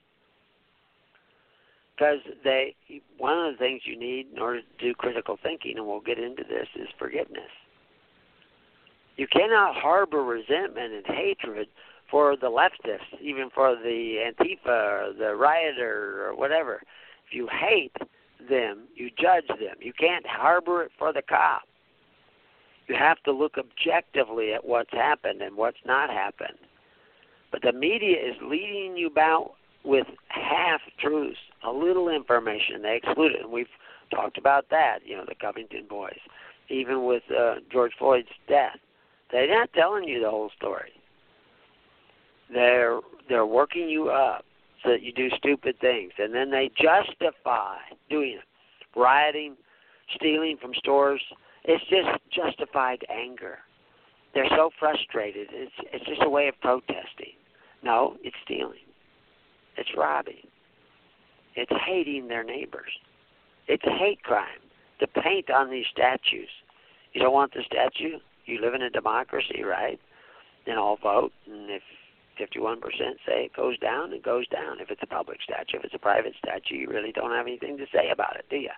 Because they, one of the things you need in order to do critical thinking, and we'll get into this, is forgiveness. You cannot harbor resentment and hatred for the leftists, even for the Antifa or the rioter or whatever. If you hate them, you judge them. You can't harbor it for the cop. You have to look objectively at what's happened and what's not happened. But the media is leading you about with half-truths, a little information. They exclude it, and we've talked about that, you know, the Covington boys. Even with uh, George Floyd's death, they're not telling you the whole story. They're they're working you up so that you do stupid things, and then they justify doing it. Rioting, stealing from stores, it's just justified anger. They're so frustrated. It's it's just a way of protesting. No, it's stealing. It's robbing. It's hating their neighbors. It's a hate crime to paint on these statues. You don't want the statue? You live in a democracy, right? Then all vote, and if fifty-one percent say it goes down, it goes down. If it's a public statue, if it's a private statue, you really don't have anything to say about it, do you?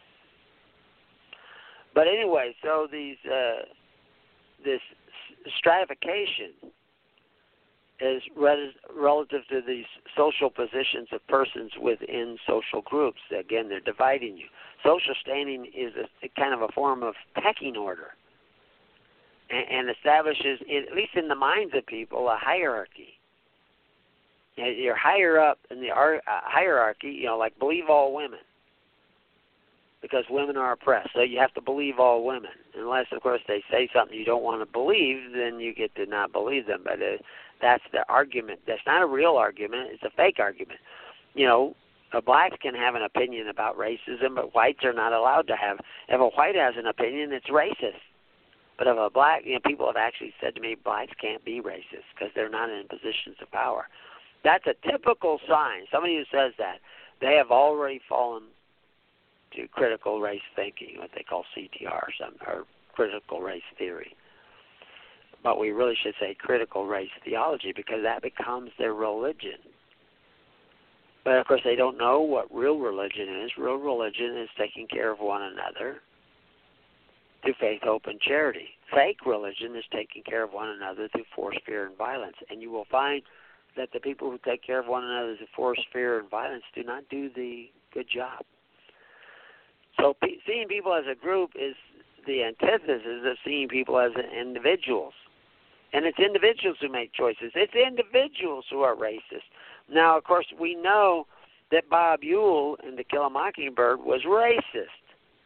But anyway, so these uh, this stratification is re- relative to these social positions of persons within social groups. Again, they're dividing you. Social standing is a, a kind of a form of pecking order, and, and establishes, at least in the minds of people, a hierarchy. You're higher up in the ar- uh, hierarchy, you know, like believe all women, because women are oppressed. So you have to believe all women. Unless, of course, they say something you don't want to believe, then you get to not believe them. But uh, that's the argument. That's not a real argument. It's a fake argument. You know, uh, blacks can have an opinion about racism, but whites are not allowed to have. If a white has an opinion, it's racist. But if a black, you know, people have actually said to me, blacks can't be racist because they're not in positions of power. That's a typical sign. Somebody who says that, they have already fallen to critical race thinking, what they call C T R, or, some, or critical race theory. But we really should say critical race theology, because that becomes their religion. But, of course, they don't know what real religion is. Real religion is taking care of one another through faith, hope, and charity. Fake religion is taking care of one another through force, fear, and violence. And you will find that the people who take care of one another through force, fear, and violence do not do the good job. So pe- seeing people as a group is the antithesis of seeing people as individuals. And it's individuals who make choices. It's individuals who are racist. Now, of course, we know that Bob Ewell in To Kill a Mockingbird was racist.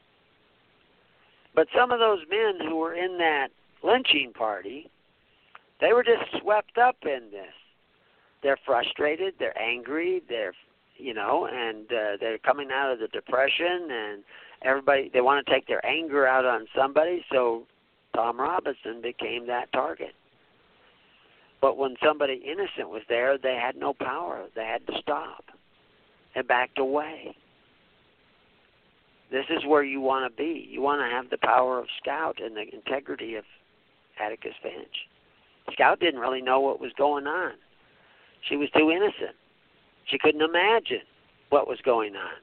But some of those men who were in that lynching party, they were just swept up in this. They're frustrated, they're angry, they're, you know, and uh, they're coming out of the depression, and everybody, they want to take their anger out on somebody, so Tom Robinson became that target. But when somebody innocent was there, they had no power. They had to stop and backed away. This is where you want to be. You want to have the power of Scout and the integrity of Atticus Finch. Scout didn't really know what was going on. She was too innocent. She couldn't imagine what was going on.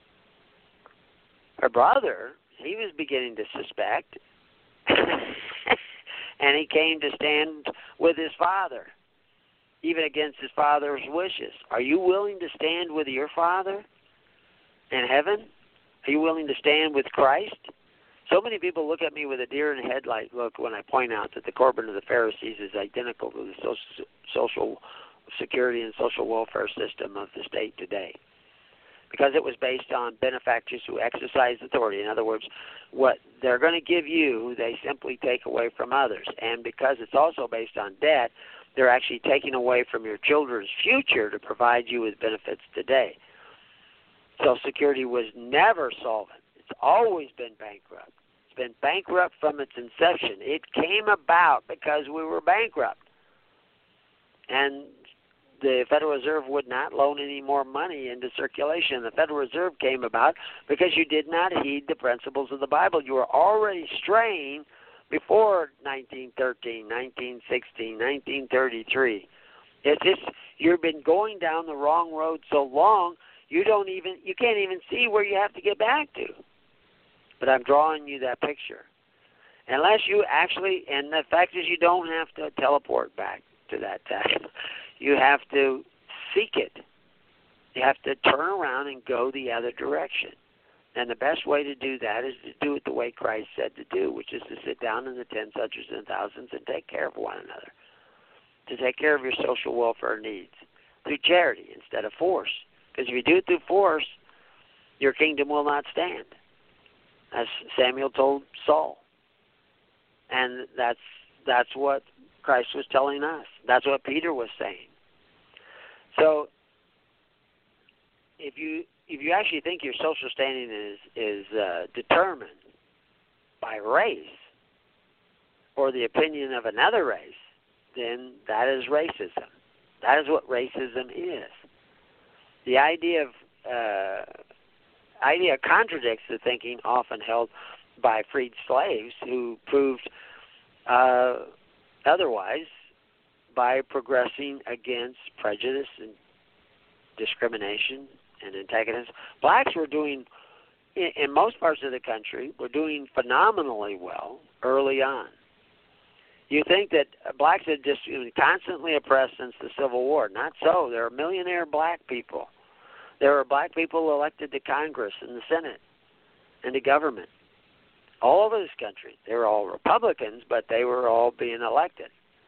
Her brother, he was beginning to suspect, and he came to stand with his father, even against his father's wishes. Are you willing to stand with your father in heaven? Are you willing to stand with Christ? So many people look at me with a deer in the headlight look when I point out that the Corbin of the Pharisees is identical to the social, social security and social welfare system of the state today, because it was based on benefactors who exercise authority. In other words, what they're going to give you, they simply take away from others. And because it's also based on debt, they're actually taking away from your children's future to provide you with benefits today. Social Security was never solvent. It's always been bankrupt. It's been bankrupt from its inception. It came about because we were bankrupt. And the Federal Reserve would not loan any more money into circulation. The Federal Reserve came about because you did not heed the principles of the Bible. You were already straying before nineteen thirteen, nineteen sixteen, nineteen thirty-three. It's just you've been going down the wrong road so long, you don't even you can't even see where you have to get back to. But I'm drawing you that picture. Unless you actually, and the fact is you don't have to teleport back to that time. You have to seek it. You have to turn around and go the other direction. And the best way to do that is to do it the way Christ said to do, which is to sit down in the tens, hundreds, and thousands and take care of one another, to take care of your social welfare needs through charity instead of force. Because if you do it through force, your kingdom will not stand, as Samuel told Saul. And that's that's what Christ was telling us. That's what Peter was saying. So if you if you actually think your social standing is is uh, determined by race or the opinion of another race, then that is racism. That is what racism is. The idea of uh, idea contradicts the thinking often held by freed slaves who proved uh, otherwise by progressing against prejudice and discrimination and antagonism. Blacks were doing, in, in most parts of the country, were doing phenomenally well early on. You think that blacks had just been constantly oppressed since the Civil War. Not so. There are millionaire black people. There are black people elected to Congress and the Senate and to government all over this country. They were all Republicans, but they were all being elected.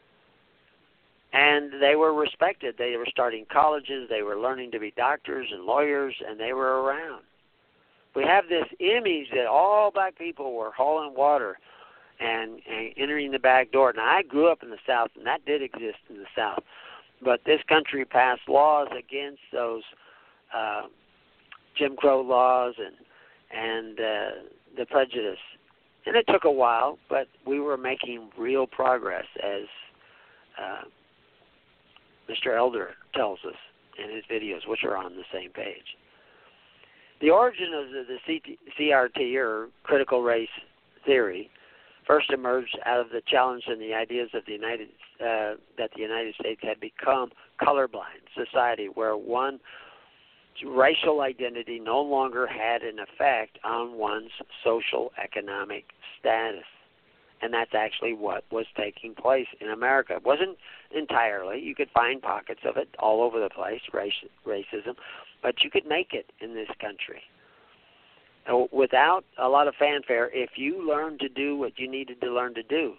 And they were respected. They were starting colleges. They were learning to be doctors and lawyers, and they were around. We have this image that all black people were hauling water and, and entering the back door. Now, I grew up in the South, and that did exist in the South. But this country passed laws against those uh, Jim Crow laws and, and uh, the prejudice. And it took a while, but we were making real progress, as uh, Mister Elder tells us in his videos, which are on the same page. The origin of the, the C R T, or critical race theory, first emerged out of the challenge and the ideas of the United uh, that the United States had become colorblind society, where one racial identity no longer had an effect on one's social economic status. And that's actually what was taking place in America. It wasn't entirely. You could find pockets of it all over the place, race, racism, but you could make it in this country. Without a lot of fanfare, if you learn to do what you needed to learn to do.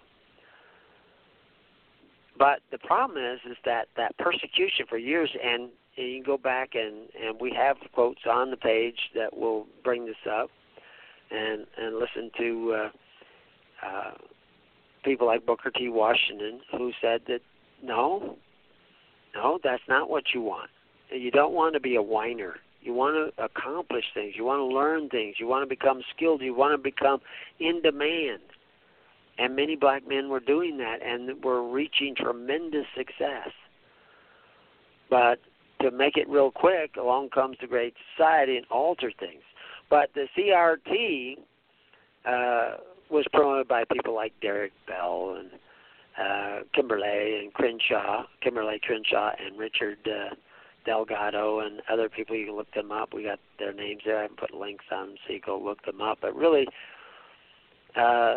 But the problem is, is that that persecution for years, and, and you can go back and, and we have quotes on the page that will bring this up, and, and listen to uh, uh, people like Booker T. Washington, who said that, no, no, that's not what you want. You don't want to be a whiner. You want to accomplish things. You want to learn things. You want to become skilled. You want to become in demand. And many black men were doing that and were reaching tremendous success. But to make it real quick, along comes the Great Society and altered things. But the C R T uh, was promoted by people like Derek Bell and uh, Kimberly and Crenshaw, Kimberly Crenshaw and Richard uh, Delgado and other people. You can look them up. We got their names there. I haven't put links on them, so you go look them up. But really, uh,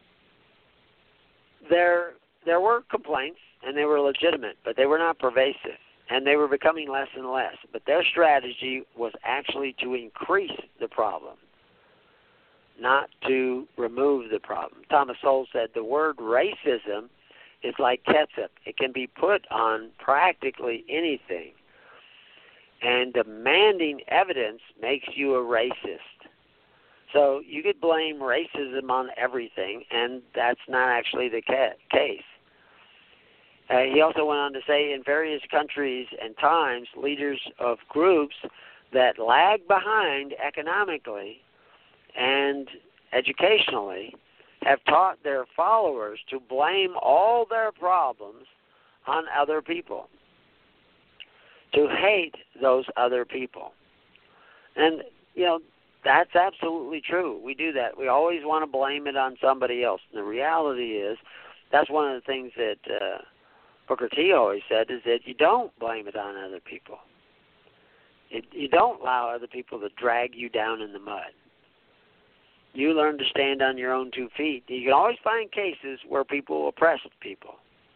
there there were complaints, and they were legitimate, but they were not pervasive, and they were becoming less and less. But their strategy was actually to increase the problem, not to remove the problem. Thomas Sowell said the word racism is like ketchup. It can be put on practically anything, and demanding evidence makes you a racist. So you could blame racism on everything, and that's not actually the ca- case. Uh, he also went on to say, in various countries and times, leaders of groups that lag behind economically and educationally have taught their followers to blame all their problems on other people, to hate those other people. And, you know, that's absolutely true. We do that. We always want to blame it on somebody else. And the reality is, that's one of the things that uh, Booker T always said, is that you don't blame it on other people. It, you don't allow other people to drag you down in the mud. You learn to stand on your own two feet. You can always find cases where people oppress people.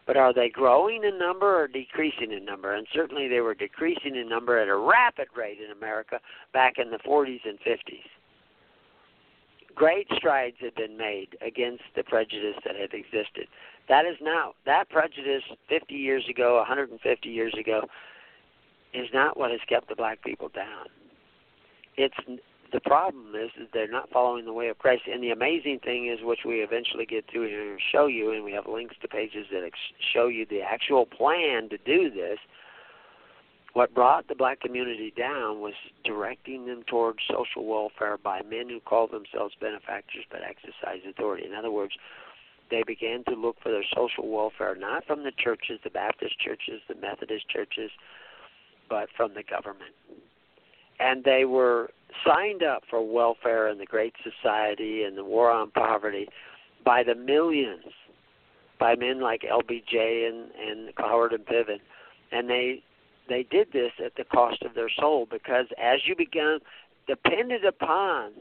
But are they growing in number or decreasing in number? And certainly they were decreasing in number at a rapid rate in America back in the forties and fifties. Great strides had been made against the prejudice that had existed. That is now, that prejudice fifty years ago, one hundred fifty years ago, is not what has kept the black people down. It's the problem is that they're not following the way of Christ. And the amazing thing is, which we eventually get to and show you, and we have links to pages that ex- show you the actual plan to do this. What brought the black community down was directing them towards social welfare by men who call themselves benefactors but exercise authority. In other words, they began to look for their social welfare not from the churches, the Baptist churches, the Methodist churches, but from the government. And they were signed up for welfare and the Great Society and the War on Poverty by the millions, by men like L B J and, and Howard and Piven. And they they did this at the cost of their soul, because as you began, depended upon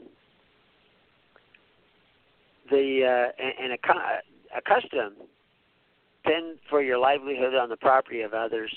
the uh, and, and accustomed, depend for your livelihood on the property of others,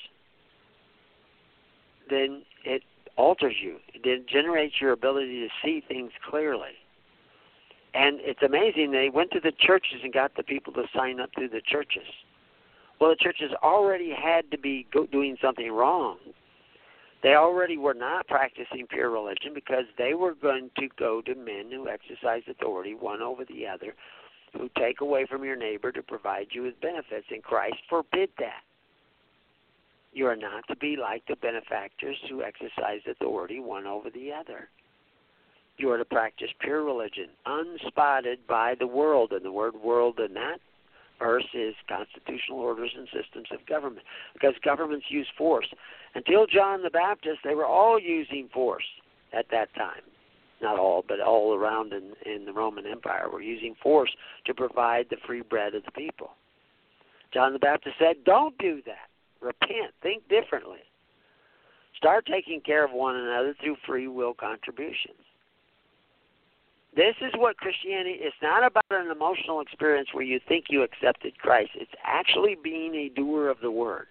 then it alters you. It generates your ability to see things clearly. And it's amazing, they went to the churches and got the people to sign up through the churches. Well, the churches already had to be go- doing something wrong. They already were not practicing pure religion, because they were going to go to men who exercise authority one over the other, who take away from your neighbor to provide you with benefits. And Christ forbid that. You are not to be like the benefactors who exercise authority one over the other. You are to practice pure religion, unspotted by the world. And the word world in that verse is constitutional orders and systems of government, because governments use force. Until John the Baptist, they were all using force at that time. Not all, but all around in, in the Roman Empire were using force to provide the free bread of the people. John the Baptist said, don't do that. Repent. Think differently. Start taking care of one another through free will contributions. This is what Christianity is. Not about an emotional experience where you think you accepted Christ. It's actually being a doer of the word.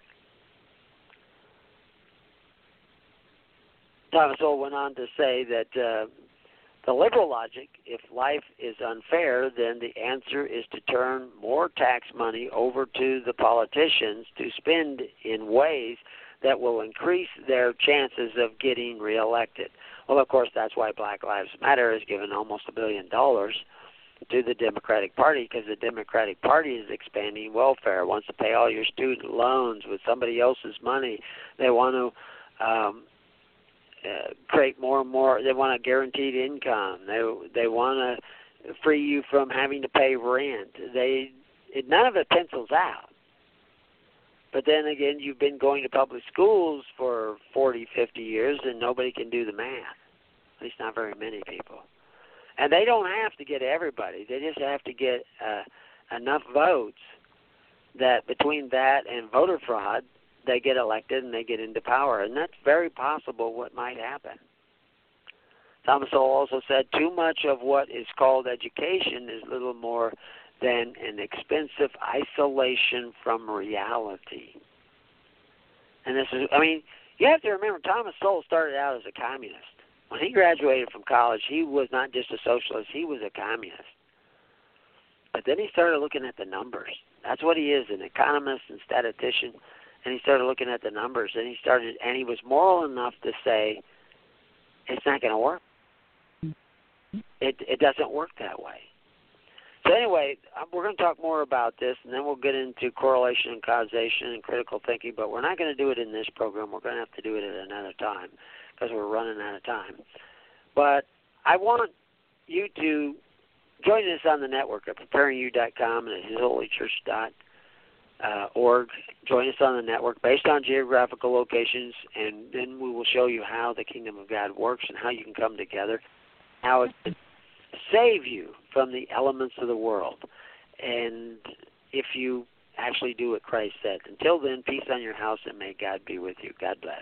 Thomas Sowell went on to say that uh, the liberal logic, if life is unfair, then the answer is to turn more tax money over to the politicians to spend in ways that will increase their chances of getting reelected. Well, of course, that's why Black Lives Matter has given almost a billion dollars to the Democratic Party, because the Democratic Party is expanding welfare, wants to pay all your student loans with somebody else's money. They want to um, uh, create more and more. They want a guaranteed income. They they want to free you from having to pay rent. They it, none of it pencils out. But then again, you've been going to public schools for forty, fifty years, and nobody can do the math. At least not very many people. And they don't have to get everybody. They just have to get uh, enough votes that between that and voter fraud, they get elected and they get into power. And that's very possible what might happen. Thomas Sowell also said, too much of what is called education is little more than an expensive isolation from reality. And this is, I mean, you have to remember, Thomas Sowell started out as a communist. When he graduated from college, he was not just a socialist, he was a communist. But then he started looking at the numbers. That's what he is, an economist and statistician. And he started looking at the numbers, and he started, and he was moral enough to say, it's not going to work. It it doesn't work that way. So anyway, we're going to talk more about this, and then we'll get into correlation and causation and critical thinking, but we're not going to do it in this program. We're going to have to do it at another time because we're running out of time. But I want you to join us on the network at preparing you dot com and at his holy church dot org. Join us on the network based on geographical locations, and then we will show you how the kingdom of God works and how you can come together, how it can save you from the elements of the world. And if you actually do what Christ said. Until then, peace on your house, and may God be with you. God bless.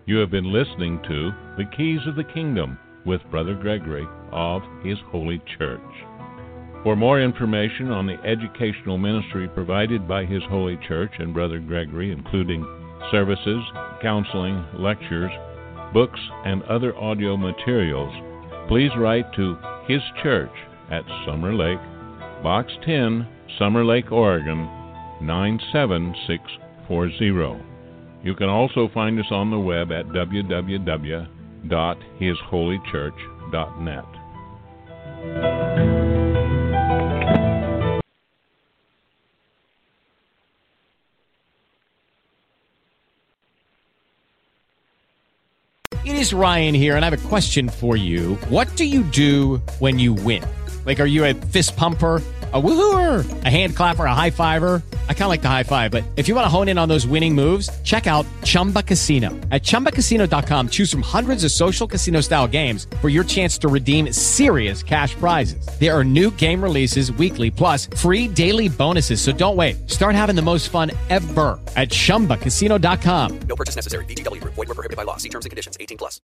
You have been listening to The Keys of the Kingdom with Brother Gregory of His Holy Church. For more information on the educational ministry provided by His Holy Church and Brother Gregory, including services, counseling, lectures, books, and other audio materials, please write to His Church at Summer Lake, Box ten, Summer Lake, Oregon, nine seven six four zero. You can also find us on the web at w w w dot his holy church dot net. It is Ryan here, and I have a question for you. What do you do when you win? Like, are you a fist pumper, a woohooer, a hand clapper, a high fiver? I kind of like the high five, but if you want to hone in on those winning moves, check out Chumba Casino. At chumba casino dot com, choose from hundreds of social casino-style games for your chance to redeem serious cash prizes. There are new game releases weekly, plus free daily bonuses, so don't wait. Start having the most fun ever at chumba casino dot com. No purchase necessary. V G W Group. Void where prohibited by law. See terms and conditions. eighteen plus.